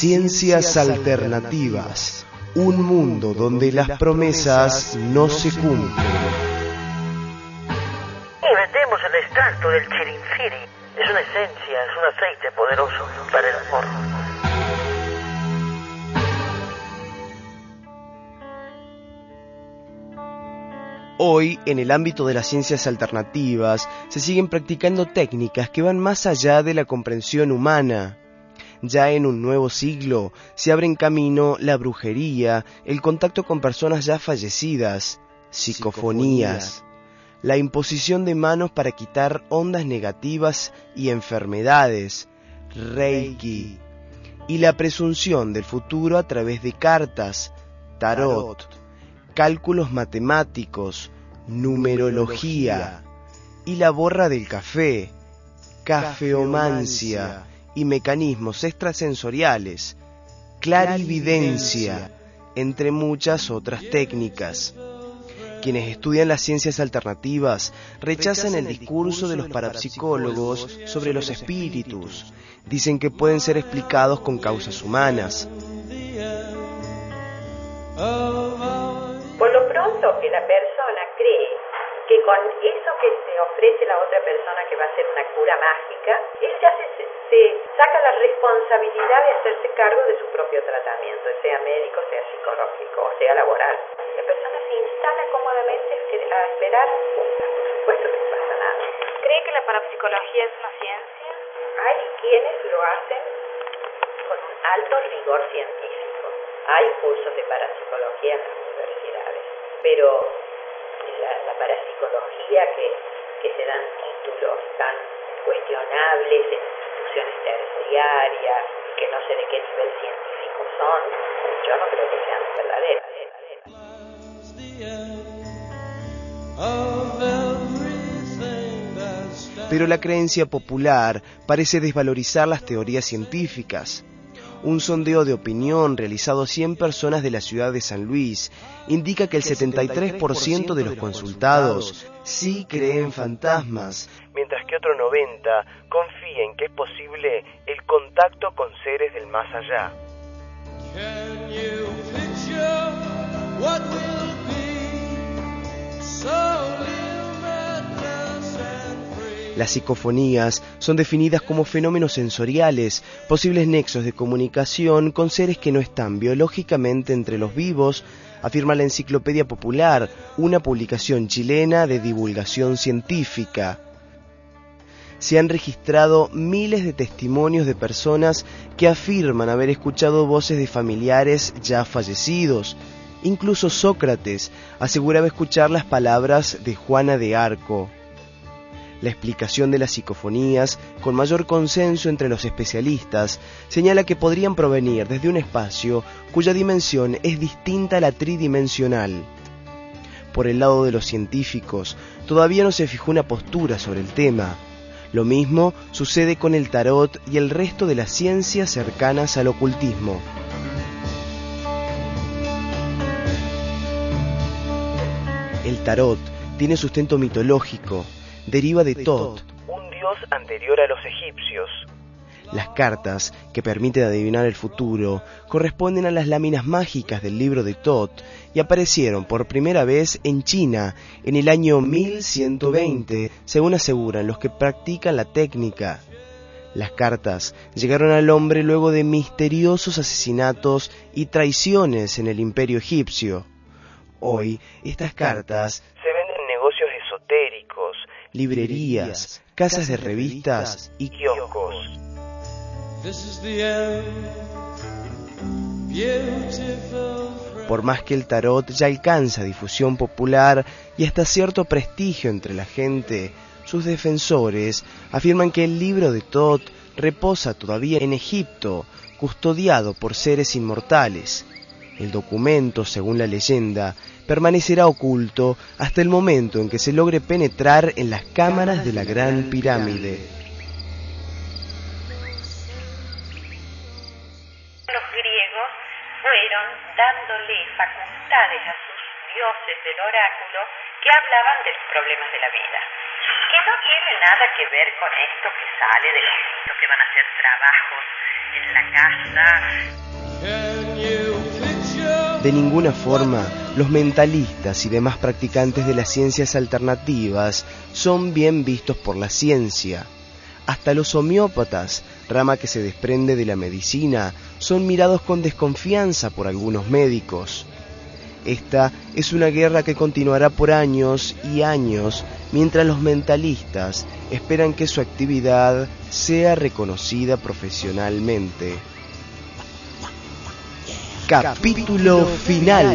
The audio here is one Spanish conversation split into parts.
Ciencias alternativas, un mundo donde las promesas no se cumplen. Y metemos el extracto del chirinfiri. Es una esencia, es un aceite poderoso para el amor. Hoy, en el ámbito de las ciencias alternativas, se siguen practicando técnicas que van más allá de la comprensión humana. Ya en un nuevo siglo, se abre en camino la brujería, el contacto con personas ya fallecidas, psicofonías, la imposición de manos para quitar ondas negativas y enfermedades, Reiki, y la presunción del futuro a través de cartas, tarot, cálculos matemáticos, numerología, y la borra del café, cafeomancia, y mecanismos extrasensoriales, clarividencia, entre muchas otras técnicas. Quienes estudian las ciencias alternativas rechazan el discurso de los parapsicólogos sobre los espíritus. Dicen que pueden ser explicados con causas humanas. Por lo pronto, que la persona cree que con eso que se ofrece la otra persona, que va a ser una cura mágica, él ya se saca la responsabilidad de hacerse cargo de su propio tratamiento, sea médico, sea psicológico o sea laboral. La persona se instala cómodamente a esperar, por supuesto que no pasa nada. ¿Cree que la parapsicología es una ciencia? Hay quienes lo hacen con un alto rigor científico. Hay cursos de parapsicología en las universidades, pero la parapsicología que se dan títulos tan cuestionables en instituciones terciarias, que no sé de qué nivel científico son, yo no creo que sean verdaderas. Pero la creencia popular parece desvalorizar las teorías científicas. Un sondeo de opinión realizado a 100 personas de la ciudad de San Luis indica que el 73% de los consultados sí creen fantasmas, mientras que otro 90% confía en que es posible el contacto con seres del más allá. Las psicofonías son definidas como fenómenos sensoriales, posibles nexos de comunicación con seres que no están biológicamente entre los vivos, afirma la Enciclopedia Popular, una publicación chilena de divulgación científica. Se han registrado miles de testimonios de personas que afirman haber escuchado voces de familiares ya fallecidos. Incluso Sócrates aseguraba escuchar las palabras de Juana de Arco. La explicación de las psicofonías, con mayor consenso entre los especialistas, señala que podrían provenir desde un espacio cuya dimensión es distinta a la tridimensional. Por el lado de los científicos, todavía no se fijó una postura sobre el tema. Lo mismo sucede con el tarot y el resto de las ciencias cercanas al ocultismo. El tarot tiene sustento mitológico. Deriva de Tot, un dios anterior a los egipcios. Las cartas, que permiten adivinar el futuro, corresponden a las láminas mágicas del libro de Tot y aparecieron por primera vez en China en el año 1120, según aseguran los que practican la técnica. Las cartas llegaron al hombre luego de misteriosos asesinatos y traiciones en el imperio egipcio. Hoy, estas cartas se venden en negocios esotéricos, librerías, casas de revistas y kioscos. Por más que el tarot ya alcanza difusión popular y hasta cierto prestigio entre la gente, sus defensores afirman que el libro de Tot reposa todavía en Egipto, custodiado por seres inmortales. El documento, según la leyenda, permanecerá oculto hasta el momento en que se logre penetrar en las cámaras de la Gran Pirámide. Los griegos fueron dándole facultades a sus dioses del oráculo que hablaban de los problemas de la vida. que no tiene nada que ver con esto que sale de los mitos que van a hacer trabajos en la casa. De ninguna forma, los mentalistas y demás practicantes de las ciencias alternativas son bien vistos por la ciencia. Hasta los homeópatas, rama que se desprende de la medicina, son mirados con desconfianza por algunos médicos. Esta es una guerra que continuará por años y años, mientras los mentalistas esperan que su actividad sea reconocida profesionalmente. Capítulo final.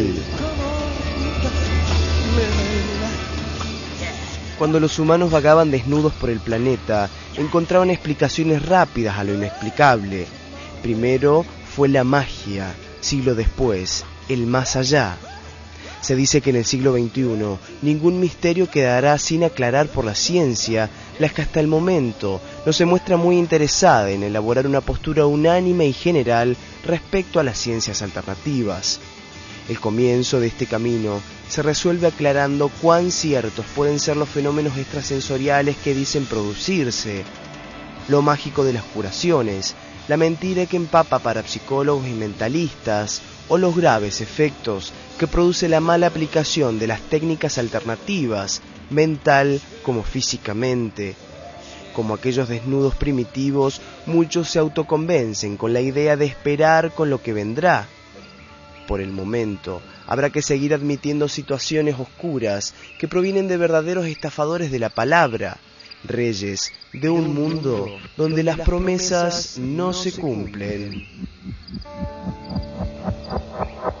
Cuando los humanos vagaban desnudos por el planeta, encontraban explicaciones rápidas a lo inexplicable. Primero fue la magia, siglo después, el más allá. Se dice que en el siglo XXI ningún misterio quedará sin aclarar por la ciencia, la que hasta el momento no se muestra muy interesada en elaborar una postura unánime y general respecto a las ciencias alternativas. El comienzo de este camino se resuelve aclarando cuán ciertos pueden ser los fenómenos extrasensoriales que dicen producirse, lo mágico de las curaciones, la mentira que empapa para psicólogos y mentalistas, o los graves efectos que produce la mala aplicación de las técnicas alternativas, mental como físicamente. Como aquellos desnudos primitivos, muchos se autoconvencen con la idea de esperar con lo que vendrá. Por el momento, habrá que seguir admitiendo situaciones oscuras que provienen de verdaderos estafadores de la palabra, reyes de un mundo donde las promesas no se cumplen.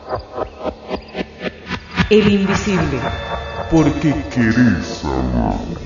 El invisible. ¿Por qué querés saber?